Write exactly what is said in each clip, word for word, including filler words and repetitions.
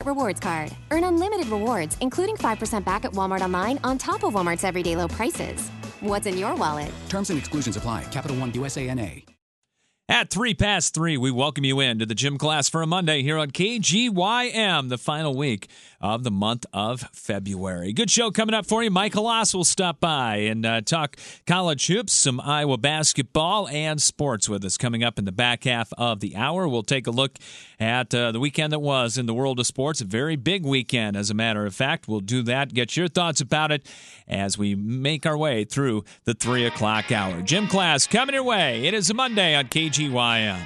rewards card. Earn unlimited rewards, including five percent back at Walmart Online on top of Walmart's everyday low prices. What's in your wallet? Terms and exclusions apply. Capital One U S A N A. At three past three, we welcome you in to the gym class for a Monday here on K G Y M, the final week of the month of February. Good show coming up for you. Mike Halas will stop by and uh, talk college hoops, some Iowa basketball, and sports with us coming up in the back half of the hour. We'll take a look at uh, the weekend that was in the world of sports. A very big weekend, as a matter of fact. We'll do that, get your thoughts about it as we make our way through the three o'clock hour. Gym class coming your way. It is a Monday on K G Y M.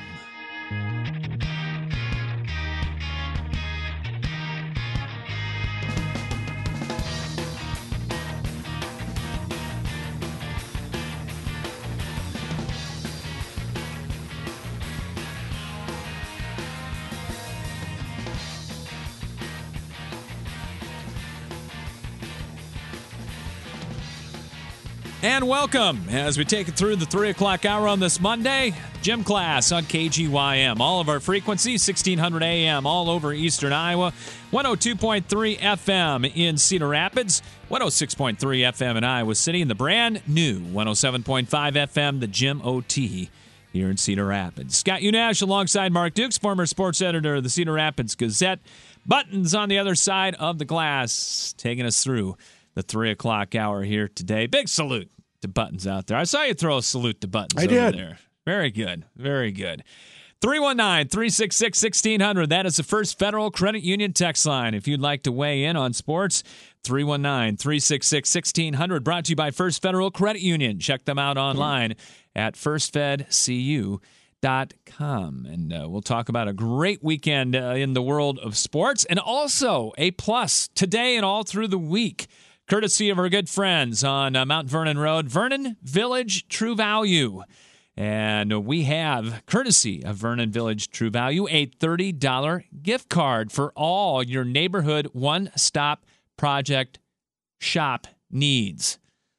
And welcome as we take it through the three o'clock hour on this Monday. Gym class on K G Y M. All of our frequencies, sixteen hundred A M all over eastern Iowa. one oh two point three F M in Cedar Rapids. one oh six point three F M in Iowa City. And the brand new one oh seven point five F M, the Gym O T here in Cedar Rapids. Scott Unash alongside Mark Dukes, former sports editor of the Cedar Rapids Gazette. Buttons on the other side of the glass, taking us through the three o'clock hour here today. Big salute to Buttons out there. I saw you throw a salute to Buttons I over did. there. Very good. Very good. three one nine, three six six, one six zero zero. That is the First Federal Credit Union text line. If you'd like to weigh in on sports, three one nine, three six six, one six zero zero. Brought to you by First Federal Credit Union. Check them out online at first fed c u dot com. And uh, we'll talk about a great weekend uh, in the world of sports, and also a plus today and all through the week, courtesy of our good friends on uh, Mount Vernon Road, Vernon Village True Value. And we have, courtesy of Vernon Village True Value, a thirty dollars gift card for all your neighborhood one-stop project shop needs.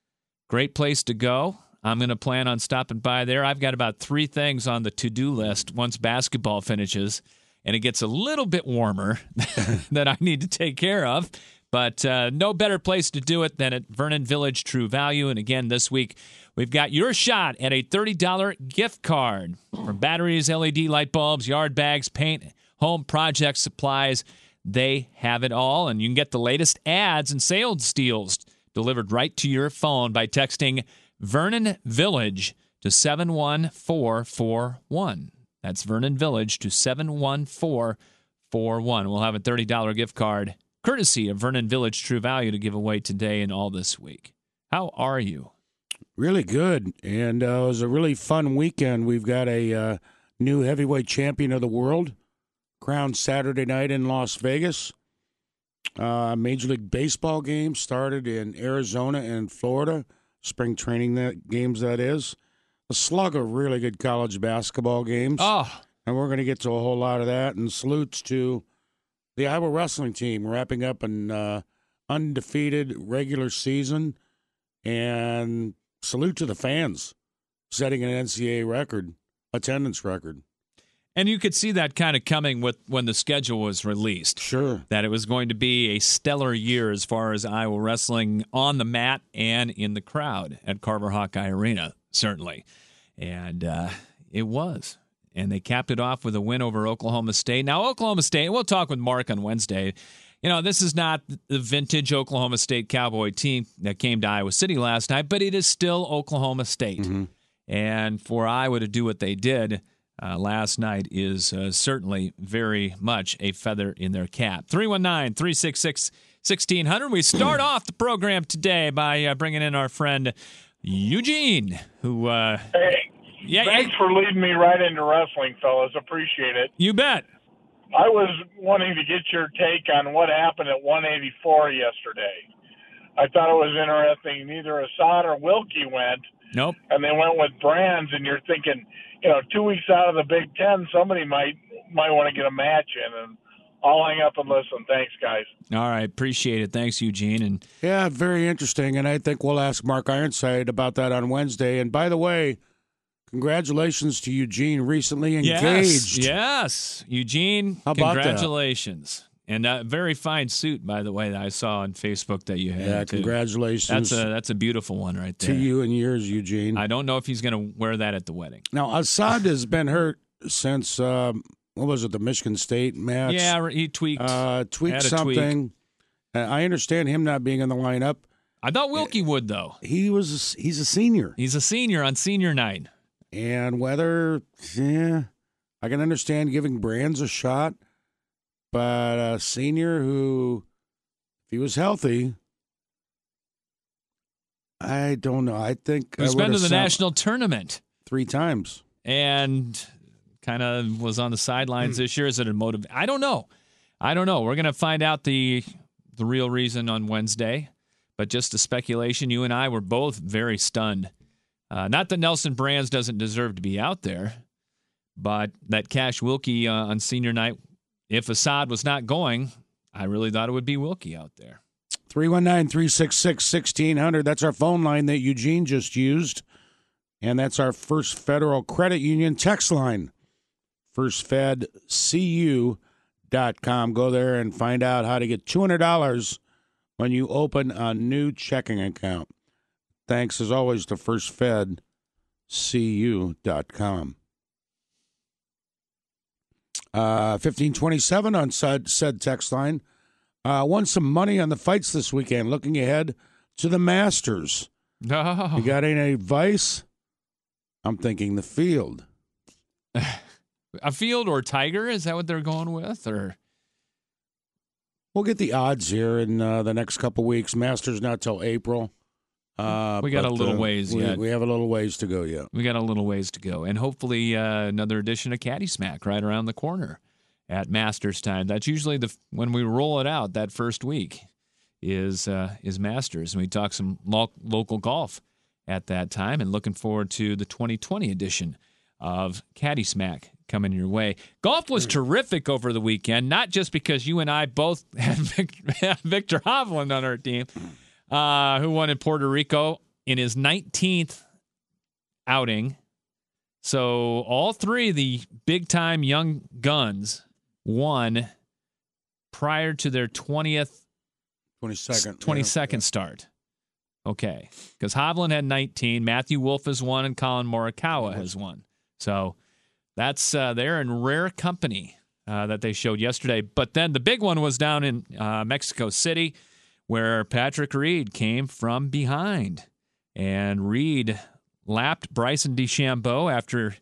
Great place to go. I'm going to plan on stopping by there. I've got about three things on the to-do list once basketball finishes, and it gets a little bit warmer that I need to take care of. But uh, no better place to do it than at Vernon Village True Value. And again, this week, we've got your shot at a thirty dollars gift card for batteries, L E D light bulbs, yard bags, paint, home project supplies. They have it all. And you can get the latest ads and sales deals delivered right to your phone by texting Vernon Village to seven one four four one. That's Vernon Village to seven one four four one. We'll have a thirty dollars gift card courtesy of Vernon Village True Value to give away today and all this week. How are you? Really good. And uh, it was a really fun weekend. We've got a uh, new heavyweight champion of the world crowned Saturday night in Las Vegas. Uh, Major League Baseball game started in Arizona and Florida. Spring training that games, that is. A slug of really good college basketball games. Oh. And we're going to get to a whole lot of that. And salutes to the Iowa wrestling team wrapping up an uh, undefeated regular season, and salute to the fans setting an N C double A record, attendance record. And you could see that kind of coming with when the schedule was released. Sure. That it was going to be a stellar year as far as Iowa wrestling on the mat and in the crowd at Carver Hawkeye Arena, certainly. And uh, it was. And they capped it off with a win over Oklahoma State. Now, Oklahoma State, we'll talk with Mark on Wednesday. You know, this is not the vintage Oklahoma State Cowboy team that came to Iowa City last night, but it is still Oklahoma State. Mm-hmm. And for Iowa to do what they did uh, last night is uh, certainly very much a feather in their cap. three one nine, three six six, one six zero zero. We start off the program today by uh, bringing in our friend Eugene, who... Uh, hey. Yeah, Thanks yeah. for leading me right into wrestling, fellas. Appreciate it. You bet. I was wanting to get your take on what happened at one eighty-four yesterday. I thought it was interesting. Neither Assad or Wilkie went. Nope. And they went with Brands, and you're thinking, you know, two weeks out of the Big Ten, somebody might might want to get a match in. And I'll hang up and listen. Thanks, guys. All right. Appreciate it. Thanks, Eugene. And yeah, very interesting. And I think we'll ask Mark Ironside about that on Wednesday. And by the way, congratulations to Eugene, recently engaged. Yes, yes. Eugene, How about congratulations. And a very fine suit, by the way, that I saw on Facebook that you had. Yeah, too. congratulations. That's a that's a beautiful one right there. To you and yours, Eugene. I don't know if he's going to wear that at the wedding. Now, Assad has been hurt since, um, what was it, the Michigan State match? Yeah, he tweaked. Uh, tweaked Had a something. Uh, I understand him not being in the lineup. I thought Wilkie would, though. He was. He's a senior. He's a senior on senior night. And whether, yeah, I can understand giving Brands a shot, but a senior who, if he was healthy, I don't know. I think He's I been to would've the sent national tournament three times. and kind of was on the sidelines this year. Is it a motive? I don't know. I don't know. We're going to find out the the real reason on Wednesday. But just a speculation, you and I were both very stunned. Uh, not that Nelson Brands doesn't deserve to be out there, but that Cash Wilkie uh, on senior night, if Assad was not going, I really thought it would be Wilkie out there. three one nine, three six six, one six zero zero. That's our phone line that Eugene just used. And that's our First Federal Credit Union text line. first fed c u dot com. Go there and find out how to get two hundred dollars when you open a new checking account. Thanks, as always, to first fed c u dot com. Uh, fifteen twenty-seven on said, said text line. Uh, won some money on the fights this weekend. Looking ahead to the Masters. No. You got any advice? I'm thinking the field. A field or Tiger? Is that what they're going with? Or We'll get the odds here in uh, the next couple weeks. Masters not till April. Uh, We got but, a little uh, ways we, yet. We have a little ways to go yet. We got a little ways to go. And hopefully uh, another edition of Caddy Smack right around the corner at Masters time. That's usually the when we roll it out that first week is uh, is Masters. And we talk some lo- local golf at that time. And looking forward to the twenty twenty edition of Caddy Smack coming your way. Golf was terrific over the weekend, not just because you and I both had Victor Hovland on our team, uh, who won in Puerto Rico in his nineteenth outing. So all three of the big-time young guns won prior to their twentieth, twenty-second. twenty-second yeah. start. Okay, because Hovland had nineteen, Matthew Wolff has won, and Colin Morikawa has won. So that's uh, they're in rare company uh, that they showed yesterday. But then the big one was down in uh, Mexico City, where Patrick Reed came from behind. And Reed lapped Bryson DeChambeau after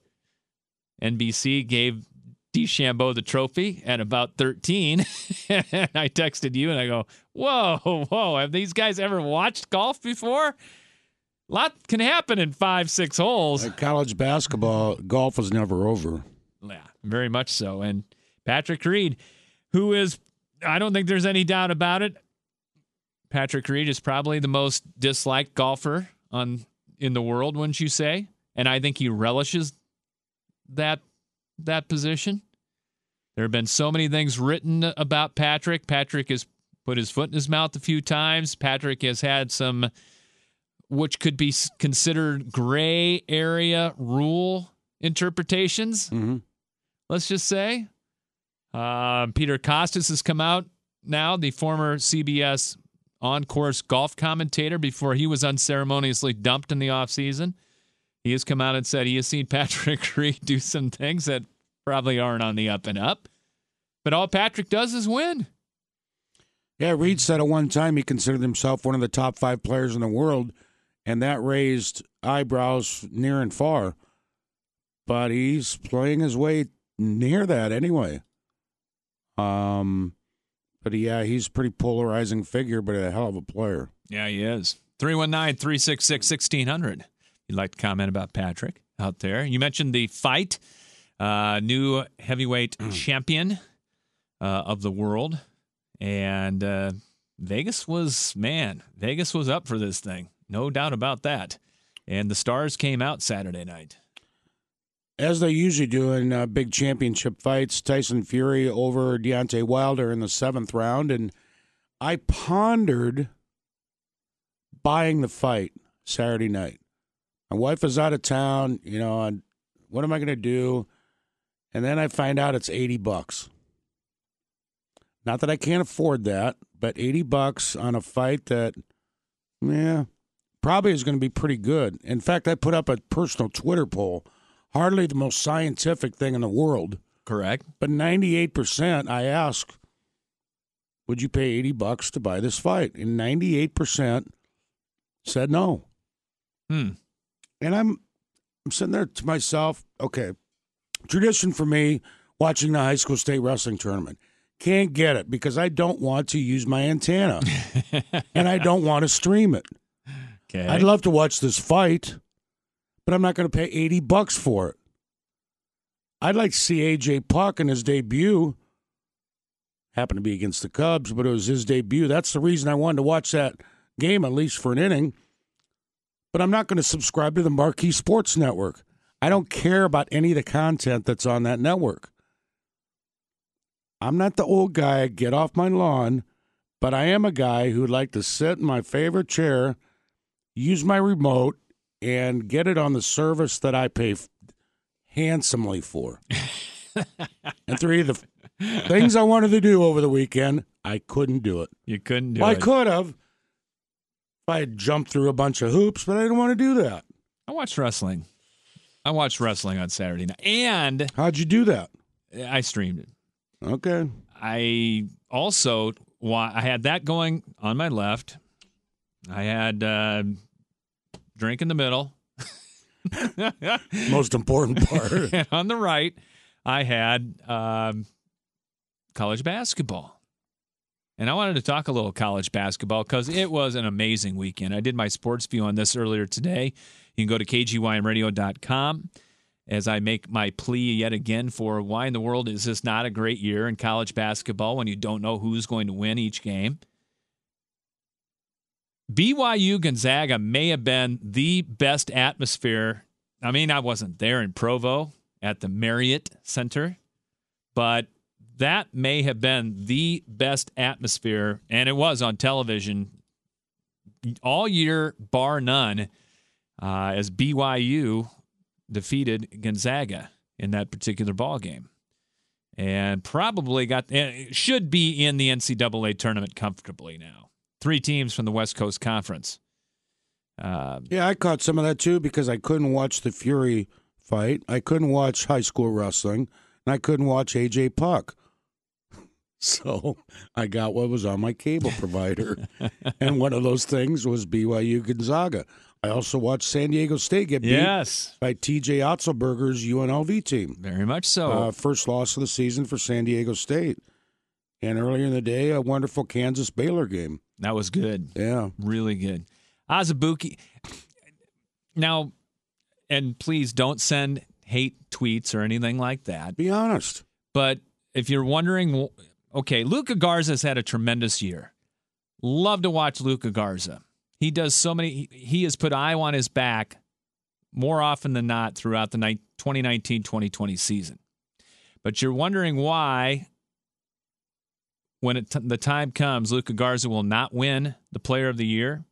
N B C gave DeChambeau the trophy at about thirteen. And I texted you and I go, whoa, whoa, have these guys ever watched golf before? A lot can happen in five, six holes. Like college basketball, golf was never over. Yeah, very much so. And Patrick Reed, who is, I don't think there's any doubt about it, Patrick Reed is probably the most disliked golfer on in the world, wouldn't you say? And I think he relishes that that position. There have been so many things written about Patrick. Patrick has put his foot in his mouth a few times. Patrick has had some, which could be considered gray area rule interpretations, Mm-hmm. let's just say. Uh, Peter Kostis has come out now, the former C B S on-course golf commentator, before he was unceremoniously dumped in the offseason. He has come out and said he has seen Patrick Reed do some things that probably aren't on the up and up. But all Patrick does is win. Yeah, Reed said at one time he considered himself one of the top five players in the world, and that raised eyebrows near and far. But he's playing his way near that anyway. Um, but yeah, he's a pretty polarizing figure, but a hell of a player. Yeah, he is. three one nine, three six six, one six zero zero. You'd like to comment about Patrick out there. You mentioned the fight, uh, new heavyweight champion uh, of the world. And uh, Vegas was, man, Vegas was up for this thing. No doubt about that. And the stars came out Saturday night. As they usually do in uh, big championship fights, Tyson Fury over Deontay Wilder in the seventh round. And I pondered buying the fight Saturday night. My wife is out of town, you know, and what am I going to do? And then I find out it's eighty bucks. Not that I can't afford that, but eighty bucks on a fight that, yeah, probably is going to be pretty good. In fact, I put up a personal Twitter poll. Hardly the most scientific thing in the world. Correct. But ninety-eight percent, I asked, would you pay eighty bucks to buy this fight? And ninety-eight percent said no. Hmm. And I'm, I'm sitting there to myself, okay, tradition for me, watching the high school state wrestling tournament. Can't get it because I don't want to use my antenna. And I don't want to stream it. Okay. I'd love to watch this fight, but I'm not going to pay eighty bucks for it. I'd like to see A J Puck in his debut. Happened to be against the Cubs, but it was his debut. That's the reason I wanted to watch that game, at least for an inning. But I'm not going to subscribe to the Marquee Sports Network. I don't care about any of the content that's on that network. I'm not the old guy, get off my lawn, but I am a guy who would like to sit in my favorite chair, use my remote, and get it on the service that I pay f- handsomely for. And three of the f- things I wanted to do over the weekend, I couldn't do it. You couldn't do well, it. I could have if I had jumped through a bunch of hoops, but I didn't want to do that. I watched wrestling. I watched wrestling on Saturday night. And How'd you do that? I streamed it. Okay. I also, I had that going on my left. I had uh, drink in the middle. Most important part. And on the right, I had um, college basketball. And I wanted to talk a little college basketball because it was an amazing weekend. I did my sports view on this earlier today. You can go to K G Y M radio dot com as I make my plea yet again for why in the world is this not a great year in college basketball when you don't know who's going to win each game. B Y U Gonzaga may have been the best atmosphere. I mean, I wasn't there in Provo at the Marriott Center, but that may have been the best atmosphere, and it was on television all year, bar none, uh, as B Y U defeated Gonzaga in that particular ball game, and probably got should be in the N C double A tournament comfortably now. Three teams from the West Coast Conference. Uh, yeah, I caught some of that too because I couldn't watch the Fury fight. I couldn't watch high school wrestling, and I couldn't watch A J Puck. So I got what was on my cable provider, and one of those things was B Y U Gonzaga. I also watched San Diego State get beat yes. by T J Otzelberger's U N L V team. Very much so. Uh, first loss of the season for San Diego State. And earlier in the day, a wonderful Kansas-Baylor game. That was good. Yeah. Really good. Azubuike. Now, and please don't send hate tweets or anything like that. Be honest. But if you're wondering, okay, Luka Garza's had a tremendous year. Love to watch Luka Garza. He does so many, he has put eye on his back more often than not throughout the twenty nineteen twenty twenty season. But you're wondering why, when it t- the time comes, Luka Garza will not win the Player of the Year,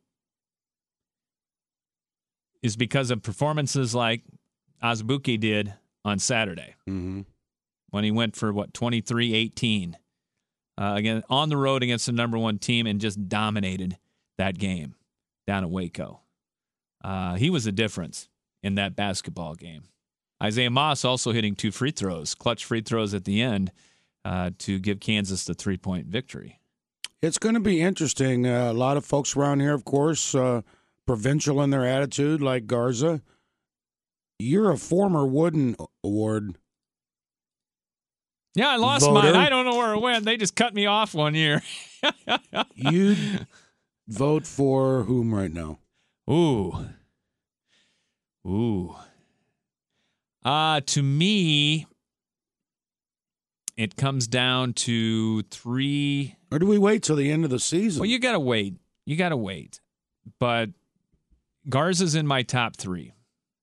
is because of performances like Azubuike did on Saturday, mm-hmm. when he went for, what, twenty-three eighteen. Uh, again, on the road against the number one team and just dominated that game down at Waco. Uh, he was the difference in that basketball game. Isaiah Moss also hitting two free throws, clutch free throws at the end uh, to give Kansas the three-point victory. It's going to be interesting. Uh, a lot of folks around here, of course, uh, provincial in their attitude, like Garza. You're a former Wooden Award. Yeah, I lost voter. mine. I don't know where it went. They just cut me off one year. You'd vote for whom right now? Ooh. Ooh. Uh, to me, it comes down to three. Or do we wait till the end of the season? Well, you got to wait. You got to wait. But Garza's in my top three.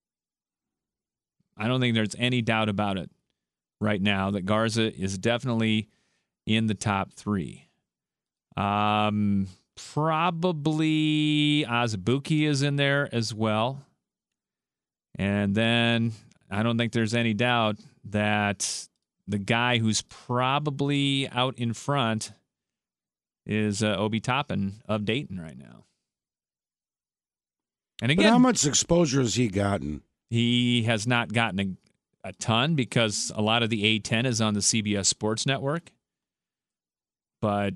I don't think there's any doubt about it right now that Garza is definitely in the top three. Um, probably Azubuike is in there as well. And then I don't think there's any doubt that the guy who's probably out in front is uh, Obi Toppin of Dayton right now. And But again, how much exposure has he gotten? he has not gotten a, a ton because a lot of the A ten is on the C B S Sports Network. But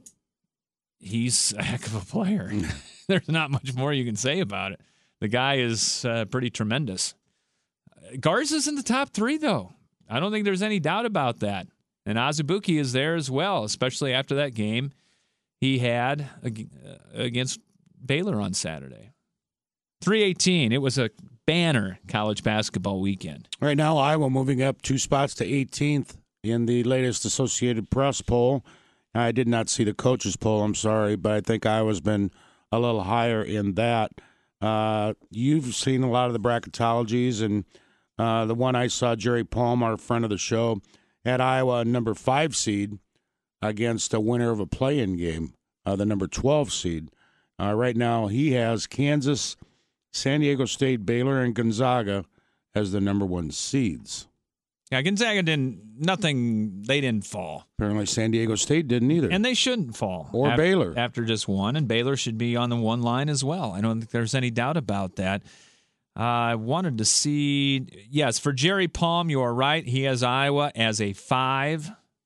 he's a heck of a player. There's not much more you can say about it. The guy is uh, pretty tremendous. Garza's in the top three, though. I don't think there's any doubt about that. And Azubuike is there as well, especially after that game he had against Baylor on Saturday. three eighteen. It was a banner college basketball weekend. Right now, Iowa moving up two spots to eighteenth in the latest Associated Press poll. I did not see the coaches poll, I'm sorry, but I think Iowa's been a little higher in that. Uh, you've seen a lot of the bracketologies, and uh, the one I saw, Jerry Palm, our friend of the show, had Iowa number five seed against a winner of a play-in game, uh, the number twelve seed. Uh, right now, he has Kansas, San Diego State, Baylor, and Gonzaga as the number one seeds. Yeah, Gonzaga didn't, nothing, they didn't fall. Apparently San Diego State didn't either. And they shouldn't fall. Or after, Baylor. After just one, and Baylor should be on the one line as well. I don't think there's any doubt about that. Uh, I wanted to see, yes, for Jerry Palm, you are right. He has Iowa as a five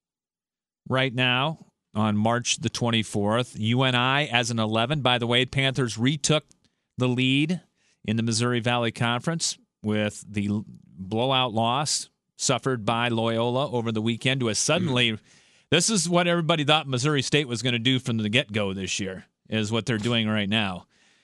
right now on March the twenty-fourth. U N I as an eleven. By the way, Panthers retook the lead in the Missouri Valley Conference with the blowout loss suffered by Loyola over the weekend to a suddenly, this is what everybody thought Missouri State was going to do from the get-go this year, is what they're doing right now.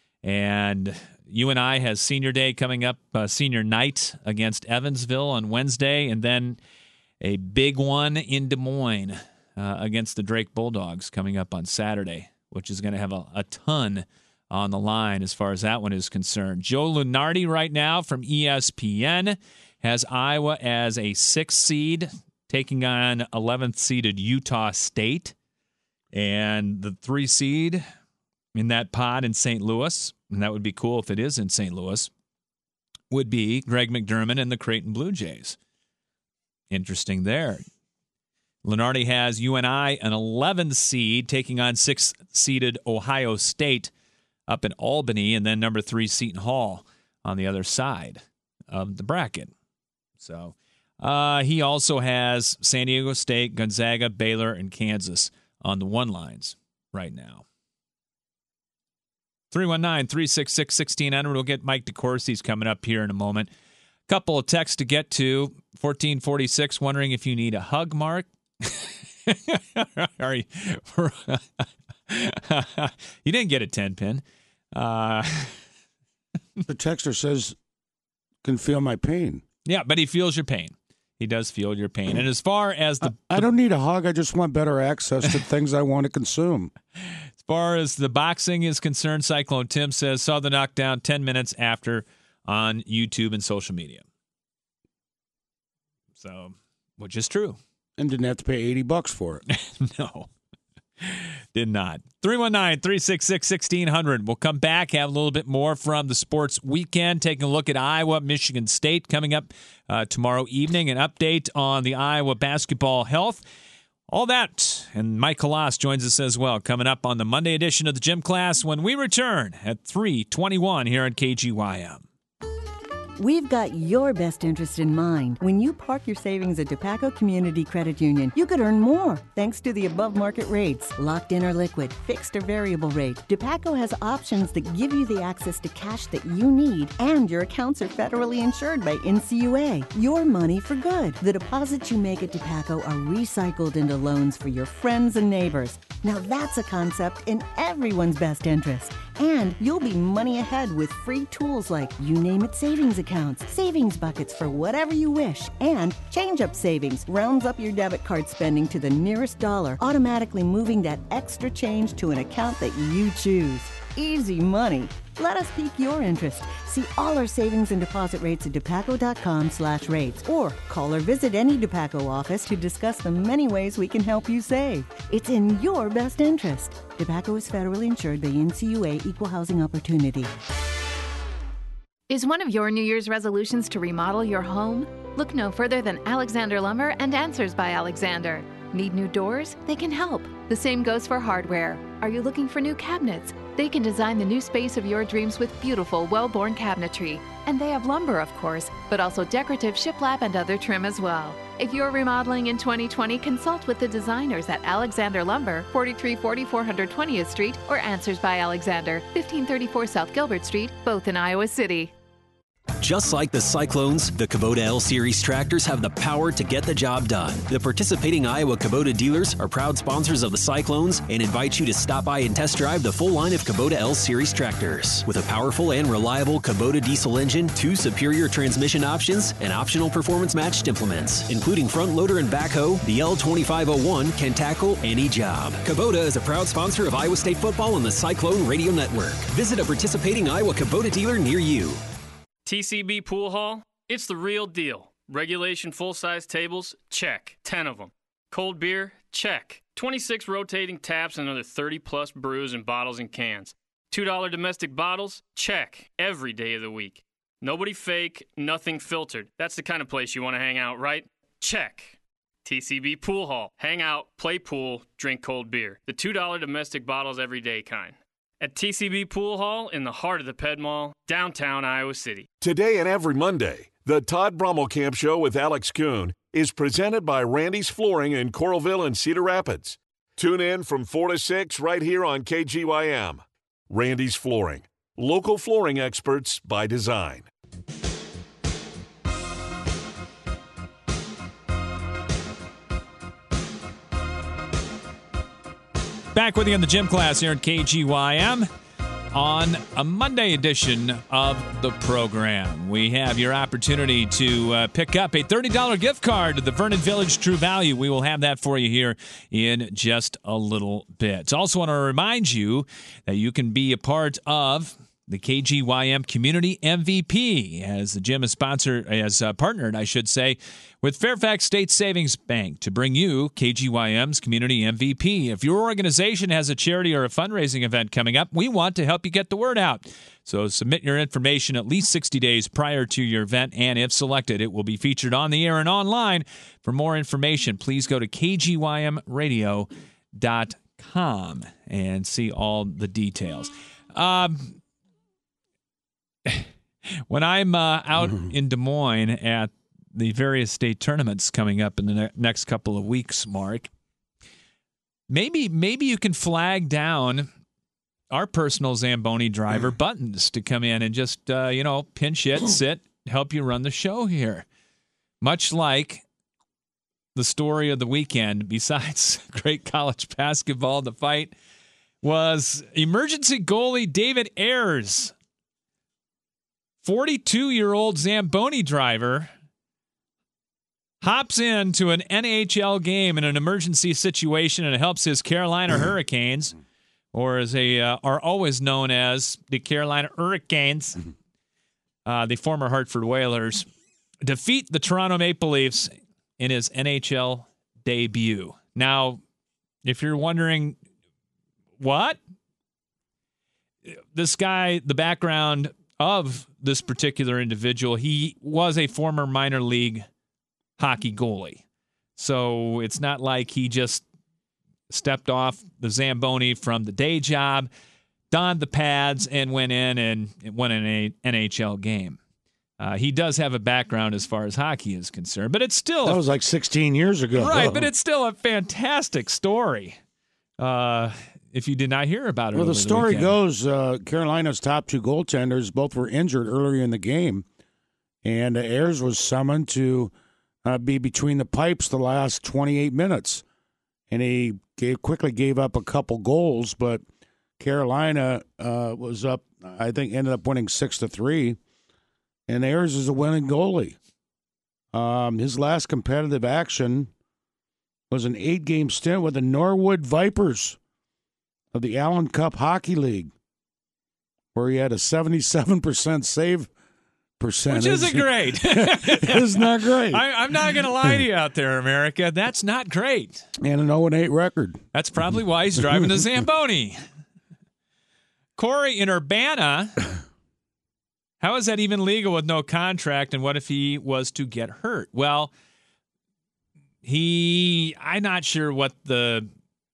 And U N I has senior day coming up, uh, senior night against Evansville on Wednesday, and then a big one in Des Moines uh, against the Drake Bulldogs coming up on Saturday, which is going to have a, a ton on the line as far as that one is concerned. Joe Lunardi right now from E S P N has Iowa as a sixth seed, taking on eleventh seeded Utah State. And the three seed in that pod in Saint Louis, and that would be cool if it is in Saint Louis, would be Greg McDermott and the Creighton Blue Jays. Interesting there. Lunardi has U N I, an eleventh seed, taking on sixth seeded Ohio State up in Albany, and then number three Seton Hall on the other side of the bracket. So uh, he also has San Diego State, Gonzaga, Baylor, and Kansas on the one lines right now. three one nine, three six six, one six zero zero. We'll get Mike DeCourcy's coming up here in a moment. Couple of texts to get to. fourteen forty-six, wondering if you need a hug, Mark. Are you, you didn't get a ten pin. Uh, the texter says, can feel my pain. Yeah, but he feels your pain. He does feel your pain. And as far as the... I, I don't need a hug. I just want better access to things I want to consume. As far as the boxing is concerned, Cyclone Tim says, saw the knockdown ten minutes after on YouTube and social media. So, which is true. And didn't have to pay eighty bucks for it. No. Did not. three one nine, three six six, one six zero zero. We'll come back, have a little bit more from the sports weekend, taking a look at Iowa, Michigan State coming up uh, tomorrow evening, an update on the Iowa basketball health. All that, and Mike Halas joins us as well, coming up on the Monday edition of the Gym Class when we return at three twenty-one here on K G Y M. We've got your best interest in mind. When you park your savings at DePaco Community Credit Union, you could earn more thanks to the above-market rates. Locked in or liquid, fixed or variable rate, DePaco has options that give you the access to cash that you need, and your accounts are federally insured by N C U A. Your money for good. The deposits you make at DePaco are recycled into loans for your friends and neighbors. Now that's a concept in everyone's best interest. And you'll be money ahead with free tools like You Name It savings accounts, savings buckets for whatever you wish, and Change Up Savings rounds up your debit card spending to the nearest dollar, automatically moving that extra change to an account that you choose. Easy money. Let us pique your interest. See all our savings and deposit rates at depaco.com slash rates, or call or visit any DePaco office to discuss the many ways we can help you save. It's in your best interest. DePaco is federally insured by N C U A Equal Housing Opportunity. Is one of your New Year's resolutions to remodel your home? Look no further than Alexander Lumber and Answers by Alexander. Need new doors? They can help. The same goes for hardware. Are you looking for new cabinets? They can design the new space of your dreams with beautiful, well-born cabinetry. And they have lumber, of course, but also decorative shiplap and other trim as well. If you're remodeling in twenty twenty, consult with the designers at Alexander Lumber, forty-three forty four hundred twentieth Street, or Answers by Alexander, fifteen thirty-four South Gilbert Street, both in Iowa City. Just like the Cyclones, the Kubota L-Series tractors have the power to get the job done. The participating Iowa Kubota dealers are proud sponsors of the Cyclones and invite you to stop by and test drive the full line of Kubota L-Series tractors. With a powerful and reliable Kubota diesel engine, two superior transmission options, and optional performance-matched implements, including front loader and backhoe, the L twenty-five oh one can tackle any job. Kubota is a proud sponsor of Iowa State football and the Cyclone Radio Network. Visit a participating Iowa Kubota dealer near you. T C B Pool Hall, it's the real deal. Regulation full-size tables? Check. ten of them. Cold beer? Check. twenty-six rotating taps and another thirty-plus brews and bottles and cans. two dollar domestic bottles? Check. Every day of the week. Nobody fake, nothing filtered. That's the kind of place you want to hang out, right? Check. T C B Pool Hall. Hang out, play pool, drink cold beer. The two dollar domestic bottles every day kind. At T C B Pool Hall in the heart of the Ped Mall, downtown Iowa City. Today and every Monday, the Todd Brommelkamp Show with Alex Kuhn is presented by Randy's Flooring in Coralville and Cedar Rapids. Tune in from four to six right here on K G Y M. Randy's Flooring, local flooring experts by design. Back with you in the gym class here at K G Y M on a Monday edition of the program. We have your opportunity to uh, pick up a thirty dollar gift card to the Vernon Village True Value. We will have that for you here in just a little bit. Also want to remind you that you can be a part of the K G Y M Community M V P, as the gym is sponsored, as uh, partnered, I should say, with Fairfax State Savings Bank to bring you K G Y M's Community M V P. If your organization has a charity or a fundraising event coming up, we want to help you get the word out. So submit your information at least sixty days prior to your event, and if selected, it will be featured on the air and online. For more information, please go to k g y m radio dot com and see all the details. Um... When I'm uh, out in Des Moines at the various state tournaments coming up in the ne- next couple of weeks, Mark, maybe maybe you can flag down our personal Zamboni driver Buttons to come in and just, uh, you know, pinch hit, sit, help you run the show here. Much like the story of the weekend, besides great college basketball, the fight was emergency goalie David Ayers. forty-two-year-old Zamboni driver hops into an N H L game in an emergency situation and helps his Carolina Hurricanes, or as they uh, are always known as the Carolina Hurricanes, uh, the former Hartford Whalers, defeat the Toronto Maple Leafs in his N H L debut. Now, if you're wondering, what? This guy, the background of this particular individual, he was a former minor league hockey goalie. So it's not like he just stepped off the Zamboni from the day job, donned the pads, and went in and won an N H L game. Uh, he does have a background as far as hockey is concerned, but it's still... That was like sixteen years ago. Right, oh. but it's still a fantastic story. Uh If you did not hear about it. Well, the the story weekend. goes uh, Carolina's top two goaltenders both were injured earlier in the game, and uh, Ayers was summoned to uh, be between the pipes the last twenty-eight minutes. And he gave, quickly gave up a couple goals, but Carolina uh, was up, I think, ended up winning six to three, and Ayers is a winning goalie. Um, his last competitive action was an eight-game stint with the Norwood Vipers of the Allen Cup Hockey League, where he had a seventy-seven percent save percentage. Which isn't great. It's not great. I, I'm not going to lie to you out there, America. That's not great. And an oh and eight record. That's probably why he's driving the Zamboni. Corey in Urbana, how is that even legal with no contract, and what if he was to get hurt? Well, he, I'm not sure what the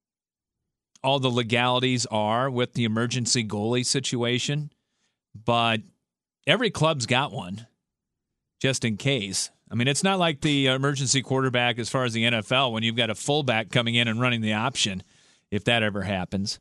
all the legalities are with the emergency goalie situation, but every club's got one just in case. I mean, it's not like the emergency quarterback as far as the N F L when you've got a fullback coming in and running the option, if that ever happens.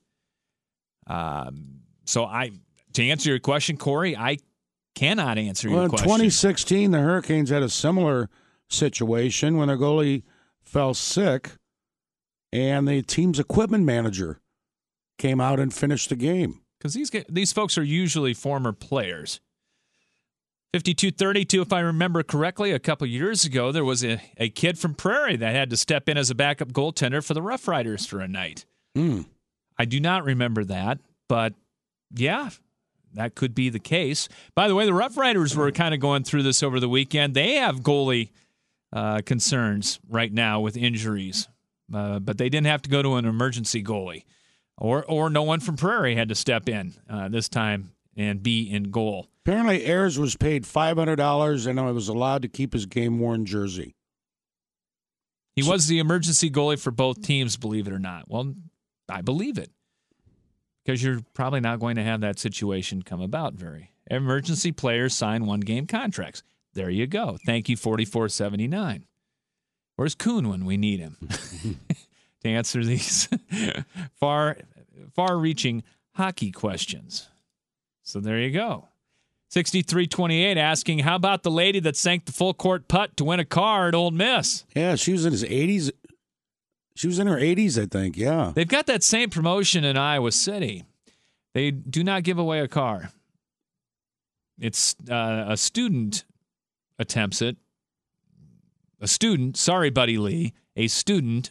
Um, so I, to answer your question, Corey, I cannot answer well, your question. In twenty sixteen, the Hurricanes had a similar situation when their goalie fell sick, and the team's equipment manager came out and finished the game. Because these these folks are usually former players. fifty-two thirty-two, if I remember correctly, a couple years ago, there was a, a kid from Prairie that had to step in as a backup goaltender for the Rough Riders for a night. Mm. I do not remember that, but yeah, that could be the case. By the way, the Rough Riders were kind of going through this over the weekend. They have goalie uh, concerns right now with injuries, uh, but they didn't have to go to an emergency goalie, or or no one from Prairie had to step in uh, this time and be in goal. Apparently, Ayers was paid five hundred dollars and was allowed to keep his game-worn jersey. He was the emergency goalie for both teams, believe it or not. Well, I believe it, because you're probably not going to have that situation come about very. Emergency players sign one-game contracts. There you go. Thank you, forty-four seventy-nine. Where's Kuhn when we need him to answer these far, far-reaching hockey questions? So there you go. sixty-three twenty-eight asking, how about the lady that sank the full-court putt to win a car at Ole Miss? Yeah, she was in his eighties. She was in her eighties, I think, yeah. They've got that same promotion in Iowa City. They do not give away a car. It's uh, a student attempts it. A student, sorry, Buddy Lee, a student,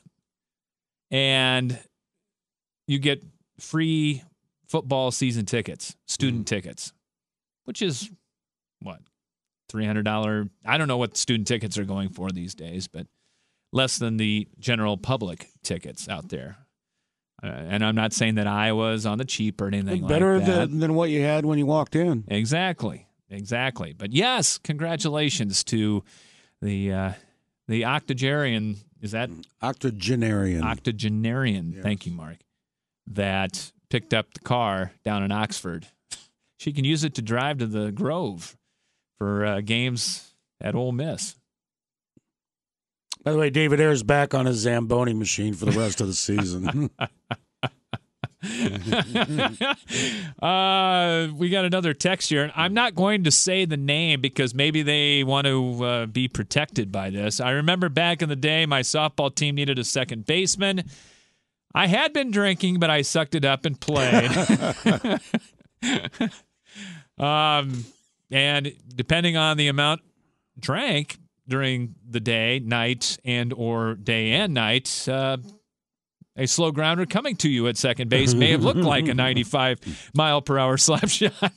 and you get free football season tickets, student mm. tickets, which is, what, three hundred dollars? I don't know what student tickets are going for these days, but less than the general public tickets out there. Uh, and I'm not saying that Iowa's on the cheap or anything like Better that. Better than, than what you had when you walked in. Exactly, exactly. But yes, congratulations to the uh, the octogenarian. Is that? Octogenarian. Octogenarian. Yes. Thank you, Mark. That picked up the car down in Oxford. She can use it to drive to the Grove for uh, games at Ole Miss. By the way, David Ayer's back on his Zamboni machine for the rest of the season. uh, we got another text here. I'm not going to say the name because maybe they want to uh, be protected by this. I remember back in the day, my softball team needed a second baseman. I had been drinking, but I sucked it up and played. um, and depending on the amount drank during the day, night, and or day and night, uh, a slow grounder coming to you at second base may have looked like a ninety-five mile per hour slap shot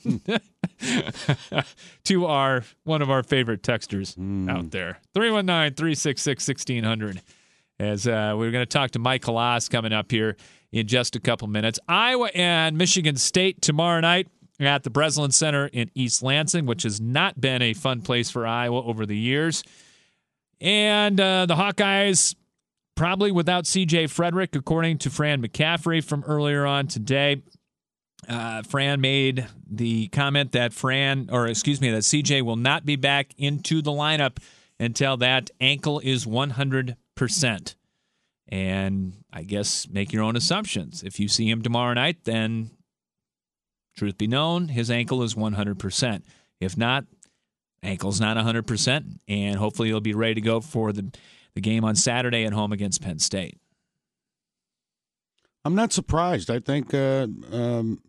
to our one of our favorite texters mm. out there. three one nine, three six six, one six zero zero. As uh, we're going to talk to Mike Halas coming up here in just a couple minutes. Iowa and Michigan State tomorrow night at the Breslin Center in East Lansing, which has not been a fun place for Iowa over the years. And uh, the Hawkeyes probably without C J Frederick, according to Fran McCaffrey from earlier on today. Uh, Fran made the comment that Fran, or excuse me, that C J will not be back into the lineup until that ankle is one hundred percent. And I guess make your own assumptions. If you see him tomorrow night, then truth be known, his ankle is one hundred percent. If not, ankle's not one hundred percent, and hopefully he'll be ready to go for the, the game on Saturday at home against Penn State. I'm not surprised. I think uh, um,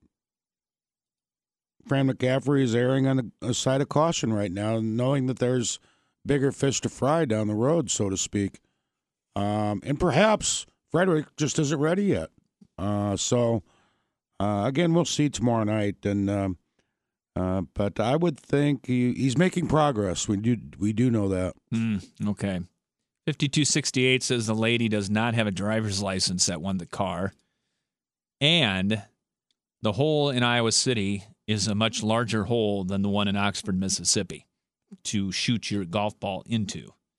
Fran McCaffrey is erring on a, a side of caution right now, knowing that there's bigger fish to fry down the road, so to speak. Um, and perhaps Frederick just isn't ready yet. Uh, so, uh, again, we'll see tomorrow night. And um, uh, but I would think he, he's making progress. We do we do know that. Mm, okay. fifty-two sixty-eight says the lady does not have a driver's license that won the car. And the hole in Iowa City is a much larger hole than the one in Oxford, Mississippi, to shoot your golf ball into.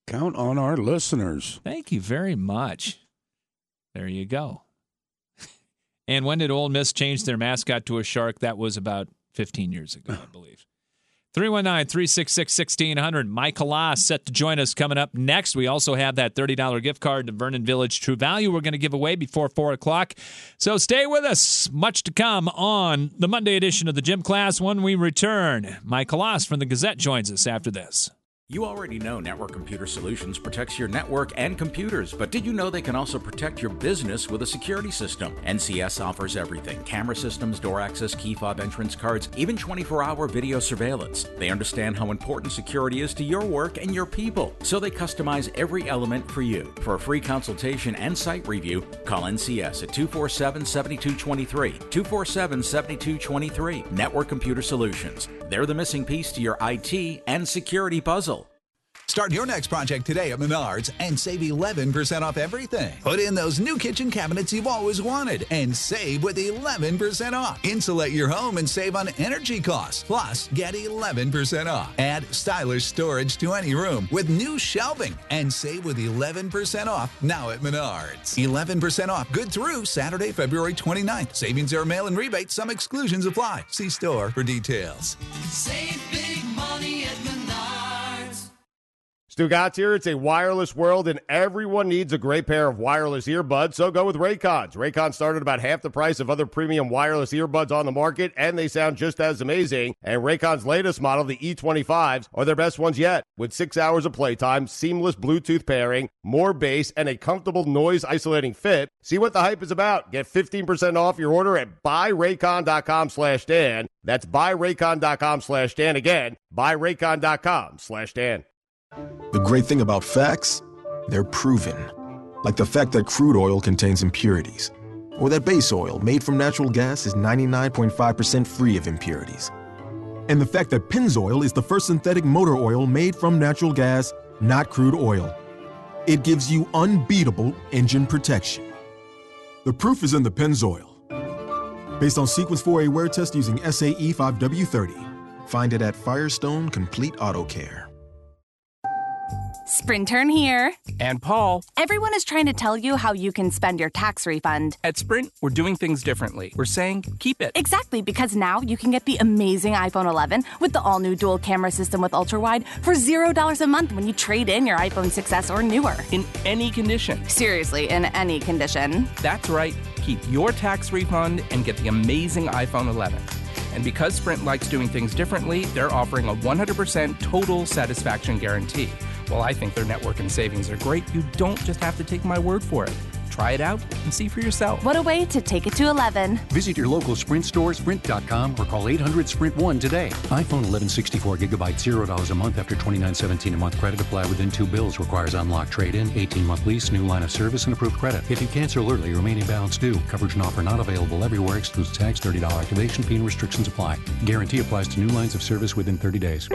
Count on our listeners. Thank you very much. There you go. And when did Ole Miss change their mascot to a shark? That was about fifteen years ago, I believe. three one nine, three six six, one six zero zero. Mike Halas set to join us coming up next. We also have that thirty dollars gift card to Vernon Village True Value we're going to give away before four o'clock. So stay with us. Much to come on the Monday edition of the Gym Class when we return. Mike Halas from the Gazette joins us after this. You already know Network Computer Solutions protects your network and computers, but did you know they can also protect your business with a security system? N C S offers everything: camera systems, door access, key fob entrance cards, even twenty-four hour video surveillance. They understand how important security is to your work and your people, so they customize every element for you. For a free consultation and site review, call N C S at two four seven, seven two two three, two four seven, seven two two three. Network Computer Solutions. They're the missing piece to your I T and security puzzle. Start your next project today at Menards and save eleven percent off everything. Put in those new kitchen cabinets you've always wanted and save with eleven percent off. Insulate your home and save on energy costs. Plus, get eleven percent off. Add stylish storage to any room with new shelving and save with eleven percent off now at Menards. eleven percent off good through Saturday, February twenty-ninth. Savings are mail and rebate. Some exclusions apply. See store for details. Save big money at Menards. Stu Gatz here. It's a wireless world, and everyone needs a great pair of wireless earbuds, so go with Raycons. Raycons start at about half the price of other premium wireless earbuds on the market, and they sound just as amazing. And Raycon's latest model, the E twenty-fives, are their best ones yet, with six hours of playtime, seamless Bluetooth pairing, more bass, and a comfortable noise-isolating fit. See what the hype is about. Get fifteen percent off your order at buyraycon.com slash Dan. That's buyraycon.com slash Dan. Again, buyraycon.com slash Dan. The great thing about facts, they're proven. Like the fact that crude oil contains impurities, or that base oil made from natural gas is ninety-nine point five percent free of impurities. And the fact that Pennzoil is the first synthetic motor oil made from natural gas, not crude oil. It gives you unbeatable engine protection. The proof is in the Pennzoil. Based on Sequence four A wear test using S A E five W thirty. Find it at Firestone Complete Auto Care. Sprintern here. And Paul. Everyone is trying to tell you how you can spend your tax refund. At Sprint, we're doing things differently. We're saying, keep it. Exactly, because now you can get the amazing iPhone eleven with the all-new dual camera system with ultra-wide for zero dollars a month when you trade in your iPhone six S or newer. In any condition. Seriously, in any condition. That's right. Keep your tax refund and get the amazing iPhone eleven. And because Sprint likes doing things differently, they're offering a one hundred percent total satisfaction guarantee. While I think their network and savings are great, you don't just have to take my word for it. Try it out and see for yourself. What a way to take it to eleven. Visit your local Sprint store, sprint dot com, or call eight hundred sprint one today. iPhone eleven sixty-four gigabyte, zero dollars a month after twenty-nine seventeen a month. Credit apply within two bills. Requires unlocked trade-in, eighteen month lease, new line of service, and approved credit. If you cancel early, remaining balance due. Coverage and offer not available everywhere. Excludes tax, thirty dollars activation fee, and restrictions apply. Guarantee applies to new lines of service within thirty days.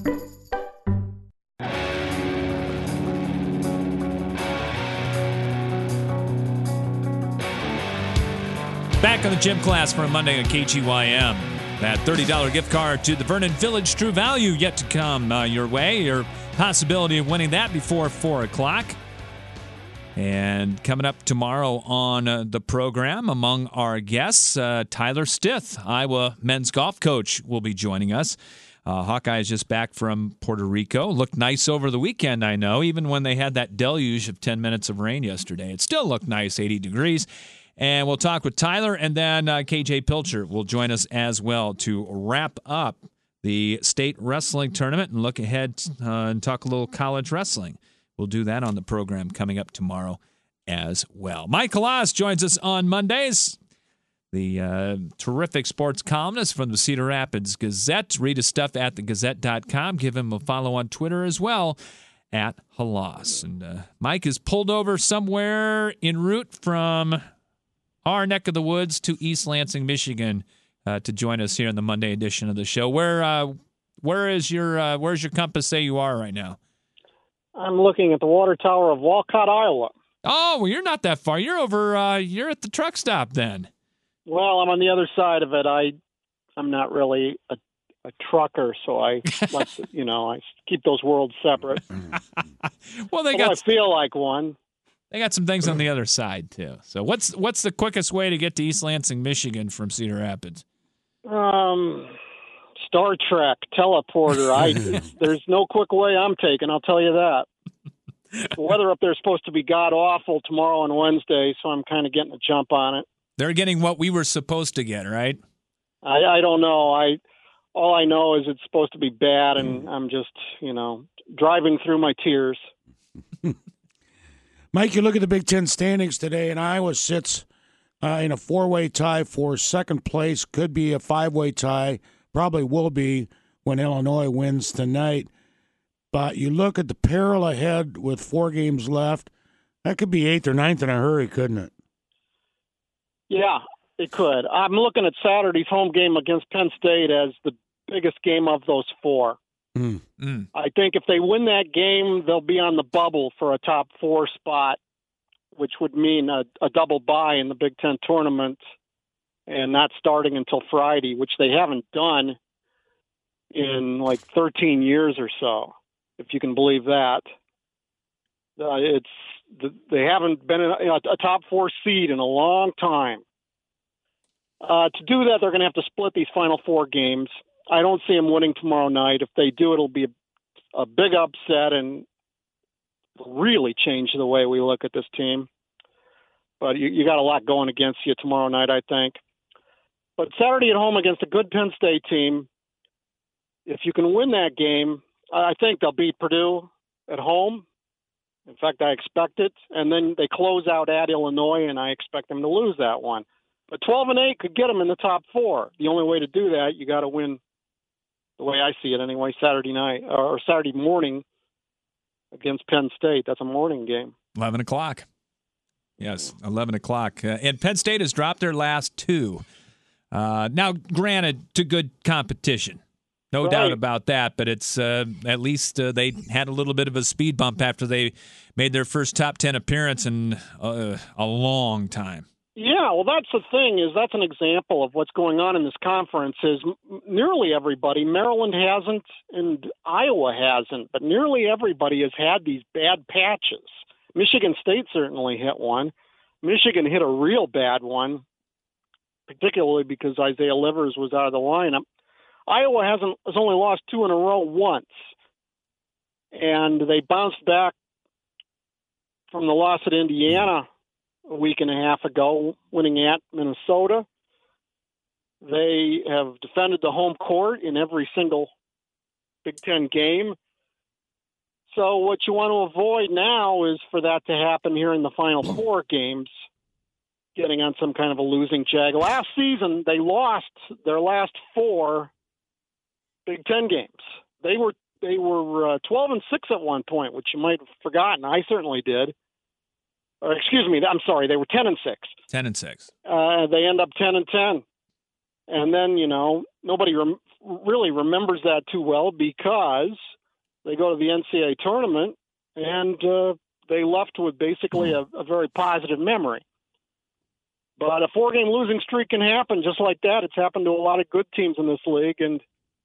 Back on the Gym Class for a Monday on K G Y M. That thirty dollars gift card to the Vernon Village True Value yet to come uh, your way. Your possibility of winning that before four o'clock. And coming up tomorrow on uh, the program, among our guests, uh, Tyler Stith, Iowa men's golf coach, will be joining us. Uh, Hawkeye is just back from Puerto Rico. Looked nice over the weekend, I know, even when they had that deluge of ten minutes of rain yesterday. It still looked nice, eighty degrees. And we'll talk with Tyler, and then uh, K J Pilcher will join us as well to wrap up the state wrestling tournament and look ahead uh, and talk a little college wrestling. We'll do that on the program coming up tomorrow as well. Mike Halas joins us on Mondays, the uh, terrific sports columnist from the Cedar Rapids Gazette. Read his stuff at the gazette dot com. Give him a follow on Twitter as well, at Halas. And uh, Mike is pulled over somewhere en route from our neck of the woods to East Lansing, Michigan, uh, to join us here in the Monday edition of the show. Where, uh, where is your, uh, where's your compass say you are right now? I'm looking at the water tower of Walcott, Iowa. Oh, well, you're not that far. You're over. Uh, you're at the truck stop then. Well, I'm on the other side of it. I, I'm not really a, a trucker, so I like to, you know, I keep those worlds separate. Well, they Although got I feel like one. They got some things on the other side too. So what's what's the quickest way to get to East Lansing, Michigan from Cedar Rapids? Um, Star Trek teleporter. I there's no quick way I'm taking. I'll tell you that. The weather up there is supposed to be god awful tomorrow and Wednesday, so I'm kind of getting a jump on it. They're getting what we were supposed to get, right? I, I don't know. I all I know is it's supposed to be bad, and I'm just you know driving through my tears. Mike, you look at the Big Ten standings today, and Iowa sits uh, in a four-way tie for second place. Could be a five-way tie. Probably will be when Illinois wins tonight. But you look at the peril ahead with four games left. That could be eighth or ninth in a hurry, couldn't it? Yeah, it could. I'm looking at Saturday's home game against Penn State as the biggest game of those four. Mm. Mm. I think if they win that game, they'll be on the bubble for a top four spot, which would mean a, a double bye in the Big Ten tournament and not starting until Friday, which they haven't done in like thirteen years or so, if you can believe that. Uh, it's they haven't been in a, a top four seed in a long time. Uh, to do that, they're going to have to split these final four games. I don't see them winning tomorrow night. If they do, it'll be a, a big upset and really change the way we look at this team. But you, you got a lot going against you tomorrow night, I think. But Saturday at home against a good Penn State team, if you can win that game, I think they'll beat Purdue at home. In fact, I expect it. And then they close out at Illinois, and I expect them to lose that one. But twelve and eight could get them in the top four. The only way to do that, you got to win, the way I see it anyway, Saturday night or Saturday morning against Penn State. That's a morning game. eleven o'clock. Yes, eleven o'clock. Uh, and Penn State has dropped their last two. Uh, now, granted, to good competition. No right. doubt about that, but it's uh, at least uh, they had a little bit of a speed bump after they made their first top ten appearance in uh, a long time. Yeah, well, that's the thing, is that's an example of what's going on in this conference is nearly everybody, Maryland hasn't and Iowa hasn't, but nearly everybody has had these bad patches. Michigan State certainly hit one. Michigan hit a real bad one, particularly because Isaiah Livers was out of the lineup. Iowa hasn't has only lost two in a row once, and they bounced back from the loss at Indiana a week and a half ago, winning at Minnesota. They have defended the home court in every single Big Ten game. So what you want to avoid now is for that to happen here in the final four games, getting on some kind of a losing jag. Last season, they lost their last four Big Ten games. They were they were uh, twelve and six at one point, which you might have forgotten. I certainly did. Or excuse me, I'm sorry, they were ten and six. Ten and six. Uh, they end up ten and ten, and then you know nobody rem- really remembers that too well because they go to the N C double A tournament and uh, they left with basically a, a very positive memory. But a four-game losing streak can happen just like that. It's happened to a lot of good teams in this league, and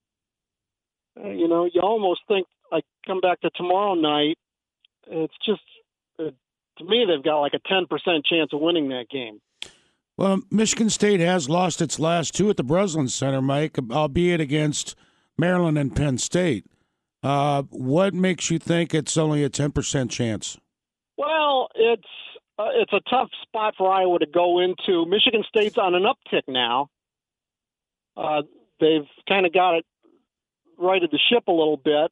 uh, you know you almost think I come back to tomorrow night. It's just. Uh, To me, they've got like a ten percent chance of winning that game. Well, Michigan State has lost its last two at the Breslin Center, Mike, albeit against Maryland and Penn State. Uh, what makes you think it's only a ten percent chance? Well, it's uh, it's a tough spot for Iowa to go into. Michigan State's on an uptick now. Uh, they've kind of got it righted the ship a little bit.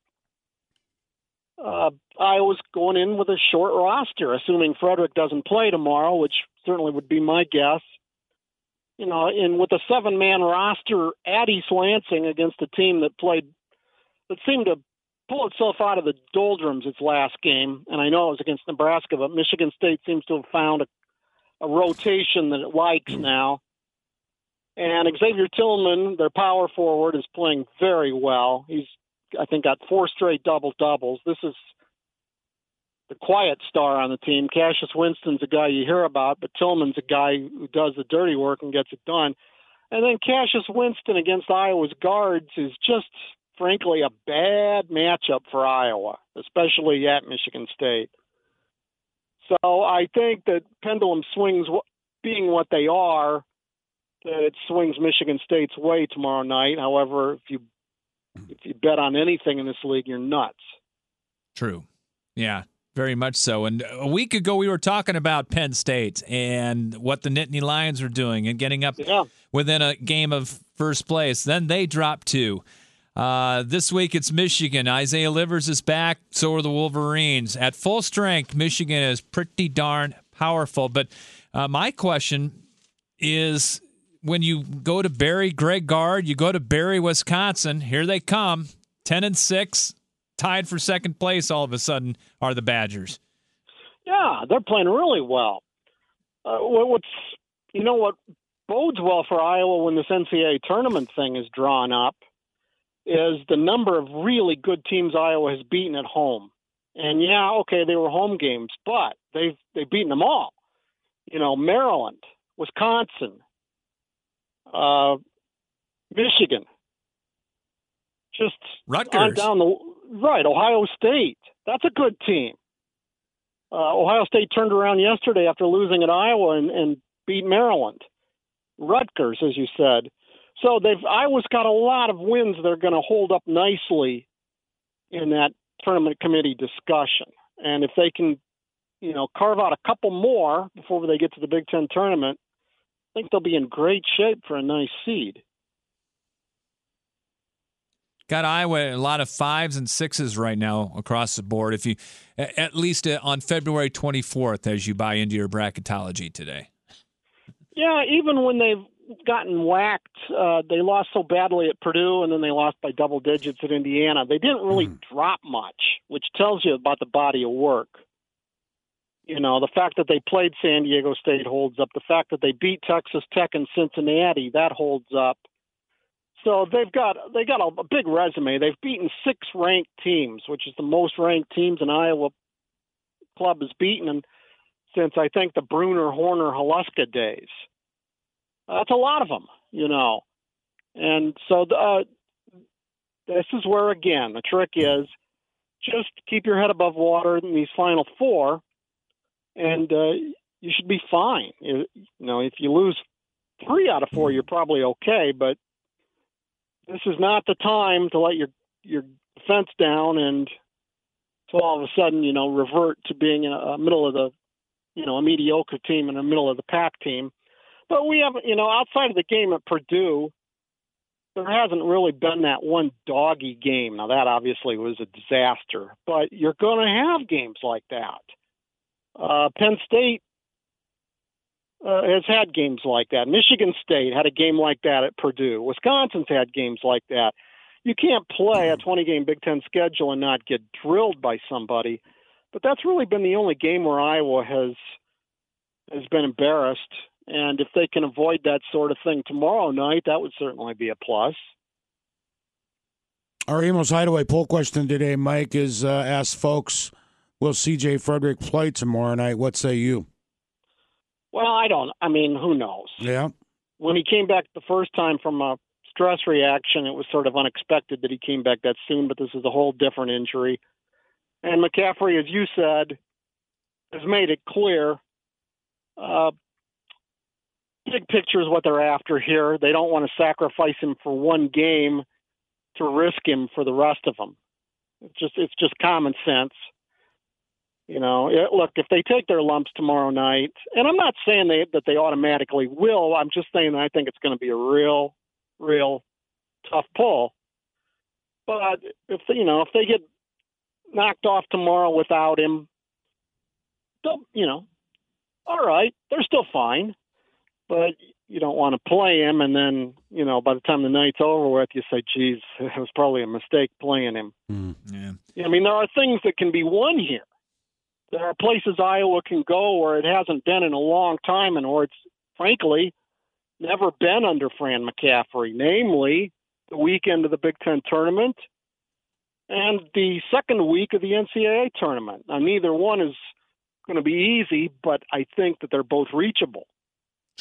Uh, Iowa's going in with a short roster, assuming Frederick doesn't play tomorrow, which certainly would be my guess. You know, in with a seven-man roster at East Lansing against a team that played, that seemed to pull itself out of the doldrums its last game, and I know it was against Nebraska, but Michigan State seems to have found a, a rotation that it likes now. And Xavier Tillman, their power forward, is playing very well. He's I think got four straight double-doubles. This is the quiet star on the team. Cassius Winston's a guy you hear about, but Tillman's a guy who does the dirty work and gets it done. And then Cassius Winston against Iowa's guards is just, frankly, a bad matchup for Iowa, especially at Michigan State. So I think that pendulum swings being what they are, that it swings Michigan State's way tomorrow night. However, if you if you bet on anything in this league, you're nuts. True. Yeah, very much so. And a week ago, we were talking about Penn State and what the Nittany Lions are doing and getting up yeah. within a game of first place. Then they dropped two. Uh, this week, it's Michigan. Isaiah Livers is back. So are the Wolverines. At full strength, Michigan is pretty darn powerful. But uh, my question is, when you go to Barry, Greg Gard, you go to Barry, Wisconsin, here they come, ten and six, tied for second place all of a sudden are the Badgers. Yeah, they're playing really well. Uh, what's you know what bodes well for Iowa when this N C double A tournament thing is drawn up is the number of really good teams Iowa has beaten at home. And yeah, okay, they were home games, but they've they've beaten them all. You know, Maryland, Wisconsin, uh, Michigan, just Rutgers. on down the right. Ohio State, that's a good team. Uh, Ohio State turned around yesterday after losing at Iowa and, and beat Maryland. Rutgers, as you said. So they've Iowa's got a lot of wins that are going to hold up nicely in that tournament committee discussion. And if they can, you know, carve out a couple more before they get to the Big Ten tournament, I think they'll be in great shape for a nice seed. Got Iowa a lot of fives and sixes right now across the board. If you, at least on February twenty-fourth, as you buy into your bracketology today. Yeah, even when they've gotten whacked, uh, they lost so badly at Purdue, and then they lost by double digits at Indiana. They didn't really mm. drop much, which tells you about the body of work. You know, the fact that they played San Diego State holds up. The fact that they beat Texas Tech and Cincinnati, that holds up. So they've got they got a, a big resume. They've beaten six ranked teams, which is the most ranked teams an Iowa club has beaten them since, I think, the Bruner, Horner, Haluska days. Uh, that's a lot of them, you know. And so uh, this is where, again, the trick is just keep your head above water in these Final Four, and uh, you should be fine. You, you know, if you lose three out of four, you're probably okay, but this is not the time to let your your defense down and so all of a sudden, you know, revert to being in a, a middle of the, you know, a mediocre team and a middle of the pack team. But we have, you know, outside of the game at Purdue, there hasn't really been that one doggy game. Now, that obviously was a disaster, but you're going to have games like that. Uh, Penn State uh, has had games like that. Michigan State had a game like that at Purdue. Wisconsin's had games like that. You can't play a twenty-game Big Ten schedule and not get drilled by somebody. But that's really been the only game where Iowa has has been embarrassed. And if they can avoid that sort of thing tomorrow night, that would certainly be a plus. Our Amos Hideaway poll question today, Mike, is uh, ask folks, will C J Frederick play tomorrow night? What say you? Well, I don't. I mean, who knows? Yeah. When he came back the first time from a stress reaction, it was sort of unexpected that he came back that soon, but this is a whole different injury. And McCaffrey, as you said, has made it clear. Uh, big picture is what they're after here. They don't want to sacrifice him for one game to risk him for the rest of them. It's just it's just common sense. You know, it, look, if they take their lumps tomorrow night, and I'm not saying they, that they automatically will, I'm just saying that I think it's going to be a real, real tough pull. But if they, you know, if they get knocked off tomorrow without him, they'll, you know, all right, they're still fine. But you don't want to play him, and then, you know, by the time the night's over with, you say, geez, it was probably a mistake playing him. Mm, yeah. I mean, there are things that can be won here. There are places Iowa can go where it hasn't been in a long time and where it's, frankly, never been under Fran McCaffrey, namely the weekend of the Big Ten tournament and the second week of the N C double A tournament. Now, neither one is going to be easy, but I think that they're both reachable. True.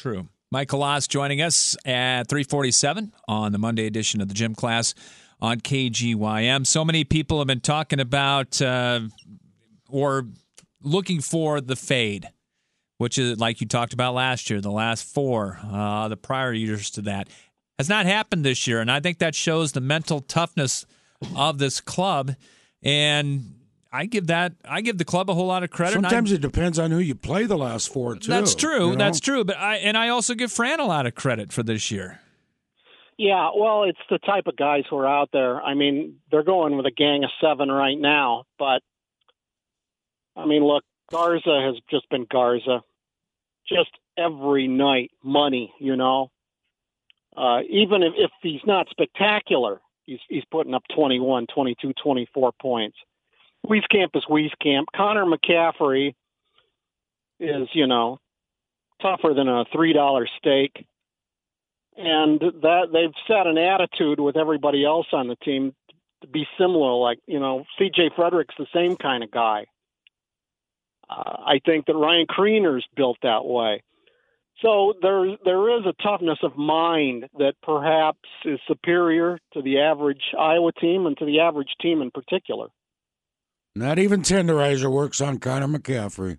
Mike Kalas joining us at three forty-seven on the Monday edition of the Gym Class on K G Y M. So many people have been talking about uh, or looking for the fade, which is like you talked about last year, the last four, uh, the prior years to that. Has not happened this year, and I think that shows the mental toughness of this club. And I give that I give the club a whole lot of credit. Sometimes it depends on who you play the last four, too. That's true. You know? That's true. But I and I also give Fran a lot of credit for this year. Yeah, well, it's the type of guys who are out there. I mean, they're going with a gang of seven right now. But, I mean, look, Garza has just been Garza. Just every night, money, you know. Uh, even if, if he's not spectacular, he's he's putting up twenty-one, twenty-two, twenty-four points. Wieskamp is Wieskamp. Connor McCaffrey is, you know, tougher than a three dollar steak. And that they've set an attitude with everybody else on the team to be similar. Like, you know, C J Frederick's the same kind of guy. Uh, I think that Ryan Kriener's built that way. So there, there is a toughness of mind that perhaps is superior to the average Iowa team and to the average team in particular. Not even Tenderizer works on Connor McCaffrey.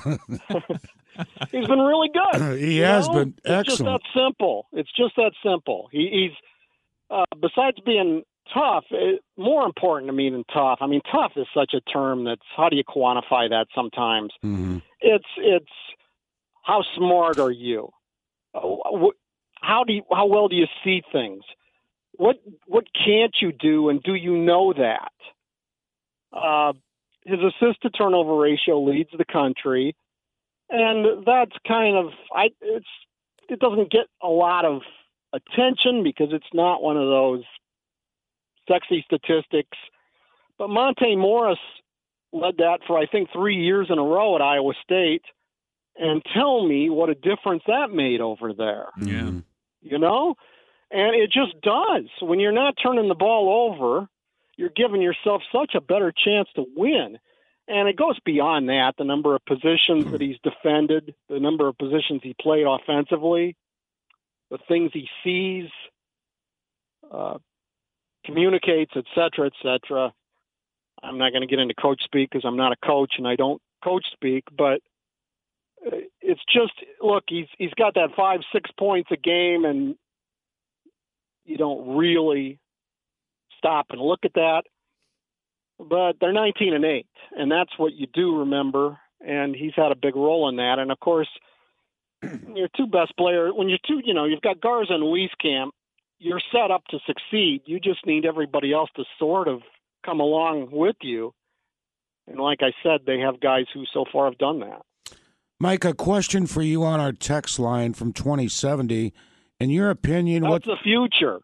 He's been really good. He has know? been excellent. It's just that simple. It's just that simple. He, he's uh, besides being tough, it, more important to me than tough. I mean, tough is such a term that's, how do you quantify that sometimes? Mm-hmm. It's it's how smart are you? Uh, how do you, how well do you see things? What what can't you do, and do you know that? Uh, his assist to turnover ratio leads the country, and that's kind of I. It's it doesn't get a lot of attention because it's not one of those sexy statistics. But Monte Morris led that for I think three years in a row at Iowa State, and tell me what a difference that made over there. Yeah, you know, and it just does. When you're not turning the ball over, you're giving yourself such a better chance to win. And it goes beyond that, the number of positions that he's defended, the number of positions he played offensively, the things he sees, uh, communicates, et cetera, et cetera. I'm not going to get into coach speak because I'm not a coach and I don't coach speak, but it's just, look, he's he's got that five, six points a game, and you don't really stop and look at that. But they're nineteen and eight, and that's what you do remember. And he's had a big role in that. And of course, your two best players, when you're two, you know, you've got Garza and Wieskamp, you're set up to succeed. You just need everybody else to sort of come along with you. And like I said, they have guys who so far have done that. Mike, a question for you on our text line from twenty seventy. In your opinion, That's what the future?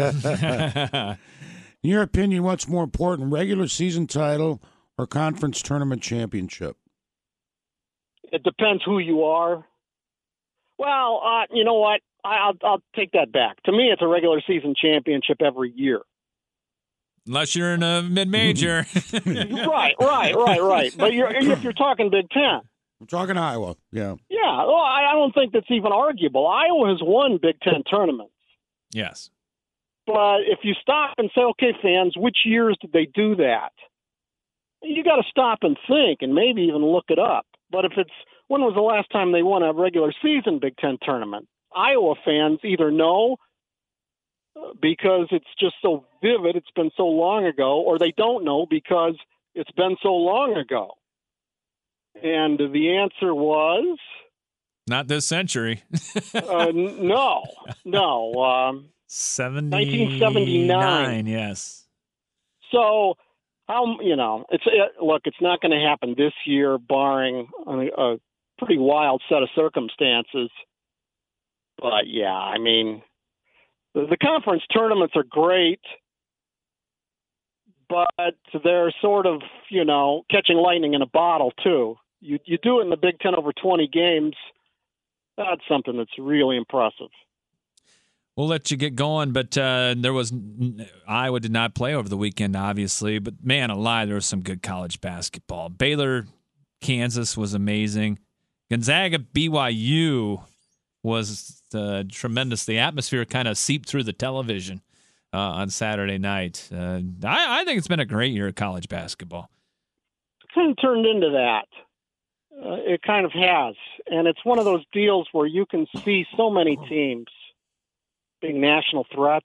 In your opinion, what's more important, regular season title or conference tournament championship? It depends who you are. Well, uh, you know what? I, I'll, I'll take that back. To me, it's a regular season championship every year. Unless you're in a mid-major. right, right, right, right. But you're, if you're talking Big Ten. I'm talking Iowa, yeah. Yeah, well, I, I don't think that's even arguable. Iowa has won Big Ten tournaments. Yes. But if you stop and say, okay, fans, which years did they do that? You got to stop and think and maybe even look it up. But if it's, when was the last time they won a regular season Big Ten tournament? Iowa fans either know because it's just so vivid, it's been so long ago, or they don't know because it's been so long ago. And the answer was? Not this century. uh, n- no, no. Um, seventy-nine nineteen seventy-nine. Yes. So, how you know? It's it, look. It's not going to happen this year, barring a, a pretty wild set of circumstances. But yeah, I mean, the, the conference tournaments are great, but they're sort of, you know, catching lightning in a bottle too. You you do it in the Big Ten over twenty games. That's something that's really impressive. We'll let you get going, but uh, there was Iowa did not play over the weekend, obviously. But man, alive, there was some good college basketball. Baylor, Kansas was amazing. Gonzaga, B Y U was uh, tremendous. The atmosphere kind of seeped through the television uh, on Saturday night. Uh, I, I think it's been a great year of college basketball. It kind of turned into that. Uh, it kind of has. And it's one of those deals where you can see so many teams being national threats.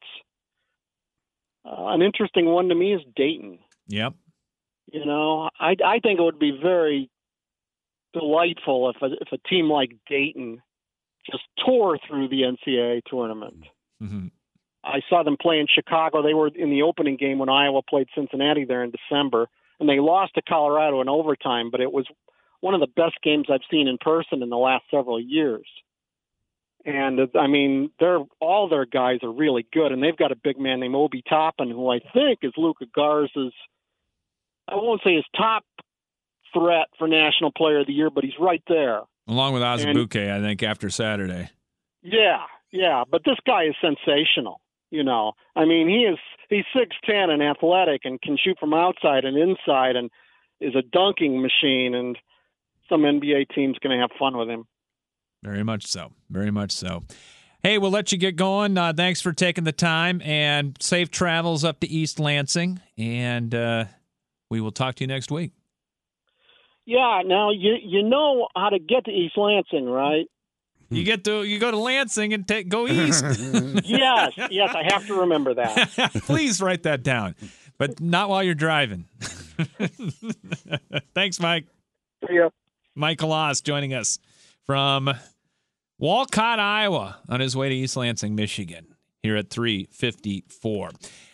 Uh, an interesting one to me is Dayton. Yep. You know, I, I think it would be very delightful if a, if a team like Dayton just tore through the N C double A tournament. Mm-hmm. I saw them play in Chicago. They were in the opening game when Iowa played Cincinnati there in December, and they lost to Colorado in overtime, but it was one of the best games I've seen in person in the last several years. And, I mean, they're all their guys are really good, and they've got a big man named Obi Toppin, who I think is Luka Garza's, I won't say his top threat for National Player of the Year, but he's right there. Along with Azubuike, I think, after Saturday. Yeah, yeah, but this guy is sensational. You know, I mean, he is he's six ten and athletic and can shoot from outside and inside and is a dunking machine, and some N B A team's going to have fun with him. Very much so. Very much so. Hey, we'll let you get going. Uh, thanks for taking the time, and safe travels up to East Lansing, and uh, we will talk to you next week. Yeah, now you you know how to get to East Lansing, right? You get to you go to Lansing and take go east. yes, yes, I have to remember that. Please write that down, but not while you're driving. Thanks, Mike. See ya. Michael Oss joining us from Walcott, Iowa, on his way to East Lansing, Michigan, here at three fifty-four.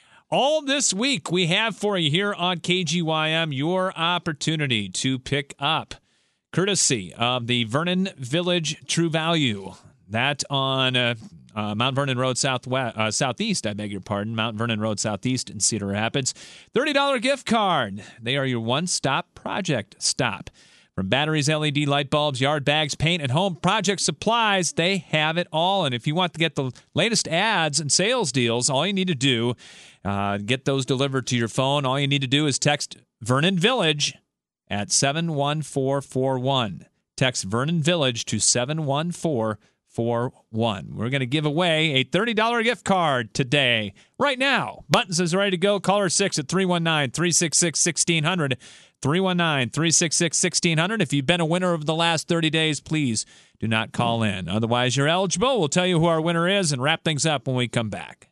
All this week, we have for you here on K G Y M your opportunity to pick up, courtesy of the Vernon Village True Value. That on uh, uh, Mount Vernon Road Southwest, uh, Southeast, I beg your pardon, Mount Vernon Road Southeast in Cedar Rapids. thirty dollars gift card. They are your one-stop project stop. From batteries, L E D light bulbs, yard bags, paint, and home project supplies, they have it all. And if you want to get the latest ads and sales deals, all you need to do, uh, get those delivered to your phone. All you need to do is text Vernon Village at seven one four four one. Text Vernon Village to seven one four four one. We're going to give away a thirty dollars gift card today, right now. Buttons is ready to go. Caller six at three one nine, three six six, one six zero zero. three one nine, three six six, one six zero zero. If you've been a winner over the last thirty days, please do not call in. Otherwise, you're eligible. We'll tell you who our winner is and wrap things up when we come back.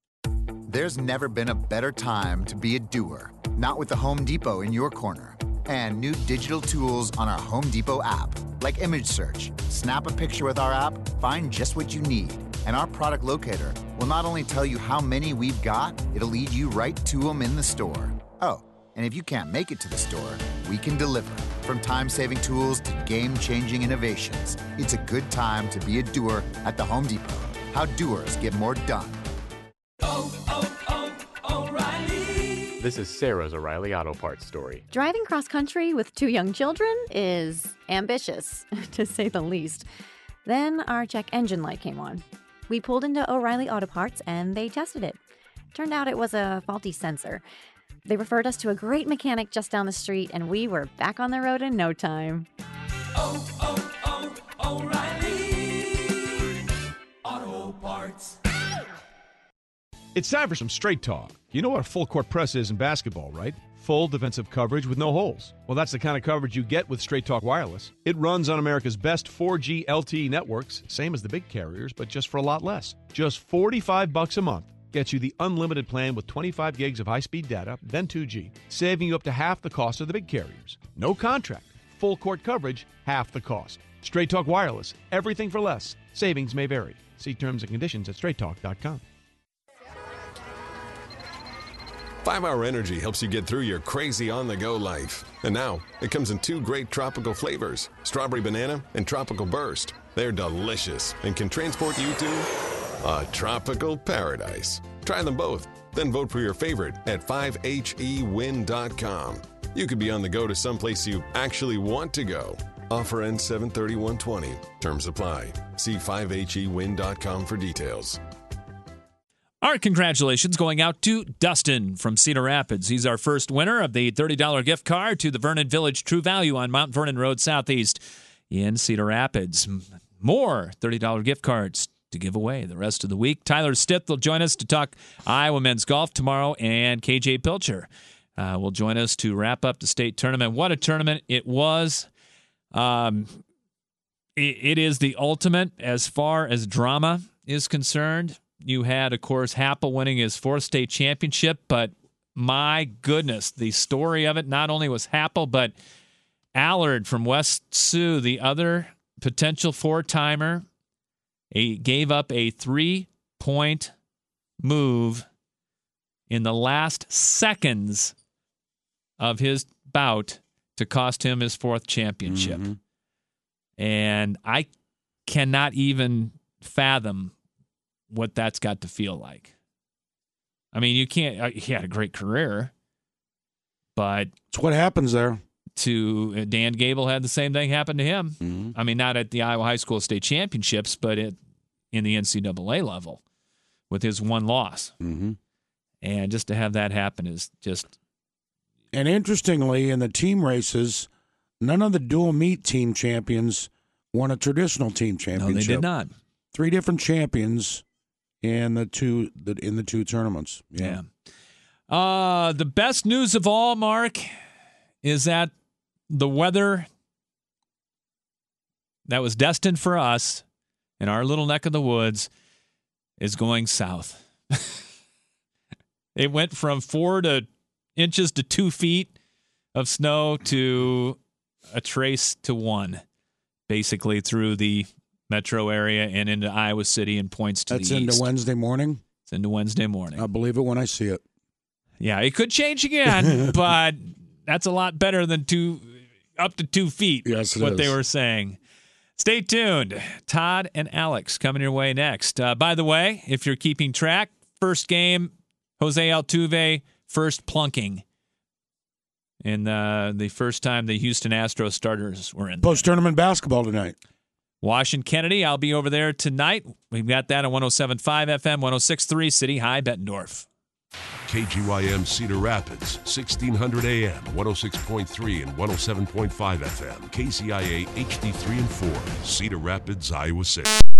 There's never been a better time to be a doer. Not with the Home Depot in your corner. And new digital tools on our Home Depot app, like image search. Snap a picture with our app, find just what you need. And our product locator will not only tell you how many we've got, it'll lead you right to them in the store. Oh, and if you can't make it to the store, we can deliver. From time-saving tools to game-changing innovations, it's a good time to be a doer at the Home Depot. How doers get more done. Oh, oh, oh, O'Reilly. This is Sarah's O'Reilly Auto Parts story. Driving cross-country with two young children is ambitious, to say the least. Then our check engine light came on. We pulled into O'Reilly Auto Parts and they tested it. Turned out it was a faulty sensor. They referred us to a great mechanic just down the street, and we were back on the road in no time. Oh, oh, oh, O'Reilly Auto Parts. It's time for some straight talk. You know what a full court press is in basketball, right? Full defensive coverage with no holes. Well, that's the kind of coverage you get with Straight Talk Wireless. It runs on America's best four G L T E networks, same as the big carriers, but just for a lot less. Just forty-five bucks a month. Gets you the unlimited plan with twenty-five gigs of high-speed data, then two G, saving you up to half the cost of the big carriers. No contract. Full court coverage, half the cost. Straight Talk Wireless. Everything for less. Savings may vary. See terms and conditions at straight talk dot com. five hour Energy helps you get through your crazy on-the-go life. And now, it comes in two great tropical flavors, Strawberry Banana and Tropical Burst. They're delicious and can transport you to a tropical paradise. Try them both, then vote for your favorite at five H E win dot com. You could be on the go to someplace you actually want to go. Offer ends seven thirty-one twenty. Terms apply. See five H E win dot com for details. Our congratulations going out to Dustin from Cedar Rapids. He's our first winner of the thirty dollars gift card to the Vernon Village True Value on Mount Vernon Road Southeast in Cedar Rapids. more thirty dollars gift cards to give away the rest of the week. Tyler Stith will join us to talk Iowa men's golf tomorrow, and K J Pilcher uh, will join us to wrap up the state tournament. What a tournament it was. Um, it, it is the ultimate as far as drama is concerned. You had, of course, Happel winning his fourth state championship, but my goodness, the story of it not only was Happel, but Allard from West Sioux, the other potential four-timer, he gave up a three-point move in the last seconds of his bout to cost him his fourth championship. Mm-hmm. And I cannot even fathom what that's got to feel like. I mean, you can't, he had a great career, but it's what happens there. To Dan Gable had the same thing happen to him. Mm-hmm. I mean, not at the Iowa High School State Championships, but it, in the N C double A level with his one loss. Mm-hmm. And just to have that happen is just... And interestingly, in the team races, none of the dual meet team champions won a traditional team championship. No, they did not. Three different champions in the two the, in the two tournaments. Yeah. yeah. Uh, the best news of all, Mark, is that the weather that was destined for us in our little neck of the woods is going south. It went from four to inches to two feet of snow to a trace to one, basically through the metro area and into Iowa City and points to That's the east. That's into Wednesday morning? It's into Wednesday morning. I'll believe it when I see it. Yeah, it could change again, but that's a lot better than two, up to two feet. Yes, it what is. they were saying. Stay tuned. Todd and Alex coming your way next. Uh, by the way, if you're keeping track, first game, Jose Altuve, first plunking. And uh, the first time the Houston Astros starters were in. Post-tournament basketball tonight. Wash and Kennedy, I'll be over there tonight. We've got that on one oh seven point five F M, one oh six point three City High, Bettendorf. K G Y M Cedar Rapids, sixteen hundred A M, one oh six point three and one oh seven point five F M. K C I A H D three and four, Cedar Rapids, Iowa City.